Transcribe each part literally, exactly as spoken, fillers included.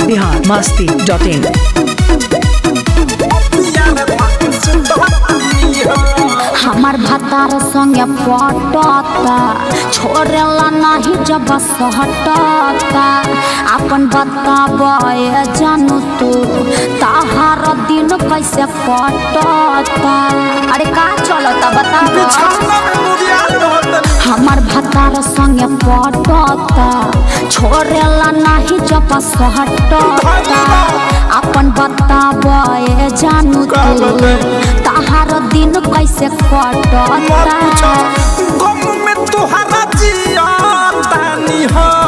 बिहार मस्ती डॉट इन। हमार भतार संगे पटता छोड़ेला नहीं जब सहटता अपन बताबे जानू तू ताहार दिन कैसे कटता। अरे का चलता बता। हमार भतार संगे पटता छोड़ेला नहीं जब सहटता अपन बताबे जानू तू ताहार दिन कैसे कटता। गम में तुहरा जियातानी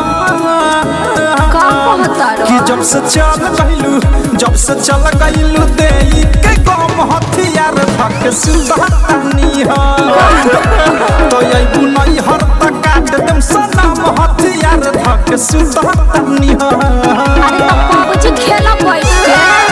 का कहता रो कि जब से चल गइलू जब से चल गइलू देई के गम हथियार धक सुधातानी हो तो ये बुनई हर तक काट देम सनम हथियार धक सुधातानी हो। अरे तो बाबूजी खेला बैठ के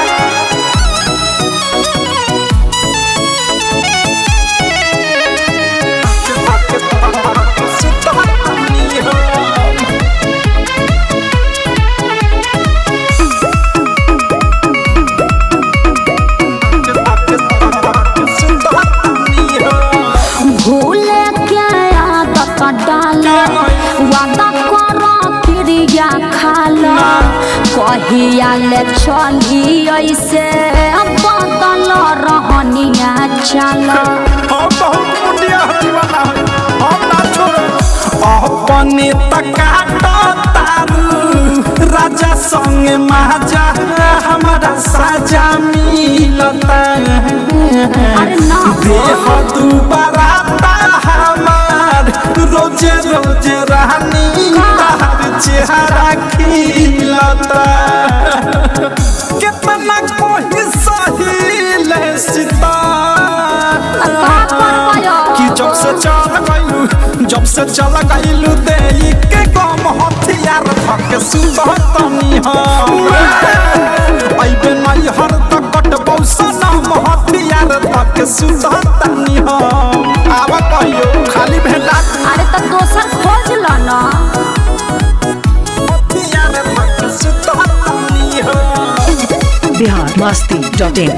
कहिया ले चली ऐसे बदल रहनिया चल अपने तकाटा तारू राजा संग महाजा हमारा साजा मिलता देह दुबारा हमार रोजे रोजे रहनी तार चेहरा खिलता कितना कोई सही ले सीता कि जब से चल गइलू जब से चल गइलू देई के गम हथियार धक सुधातानी हो अइबे नहीं हर तक कटबौ सनम हथियार धक सुधातानी हो। आवा कहियो खाली भेला। अरे तो दोसर खोज ल ना हथियार धक सुधातानी हो। बिहार मस्ती डॉट इन।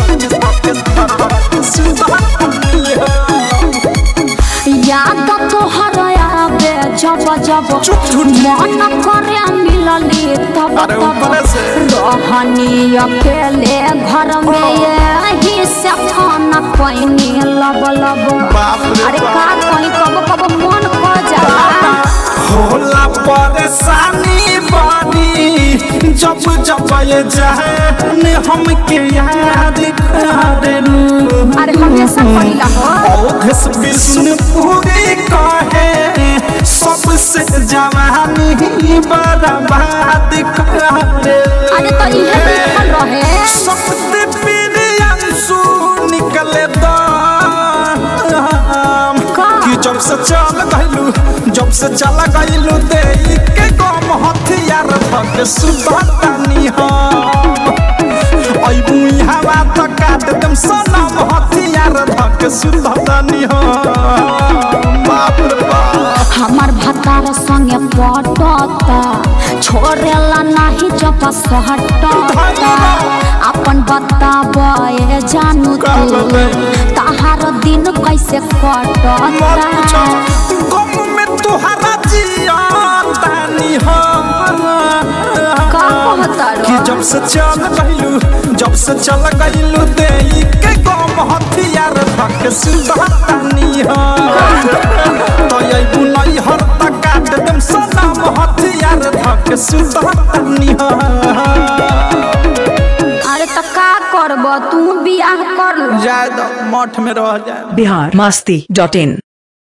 याद तोहर आवे जब जब मन करे मिलली तब तब रहनी अकेले घर में यही से खाना पैनी लब लब। अरे का कहीं कब कब मन को जाला होला परेशानी बनी जब जब ये जाने हमके याद करू। अरे हमेशा कहिला हो औधस विष्णु पूरी कहे सबसे जवानी बर्बाद करे। अरे तो इहे लिखल रहे सबसे प्रियांशु निकले दाम कि जब से चल गइलू जब से चल गइलू देई के गम हथियार धक सुधातानी हो अइबू हवा तक काट देम सनम हथियार धक सुधातानी हो। बाप रे बाप हमार भतार संगे पटता छोड़ेला नहीं जब सहटता अपन बताबे जानू तू ताहार दिन कैसे कटता। गम में तुहरा जियातानी हो का कहता रो कि जब से चल गइलू जब से चल गइलू देई के गम हथियार धक सुधातानी हो तो ये बुनई हर तक काट देम सनम हथियार धक सुधातानी हो। अरे तो का करब तू बियाह कर लो जाए दो मठ में रह जाए। बिहार मस्ती डॉट इन।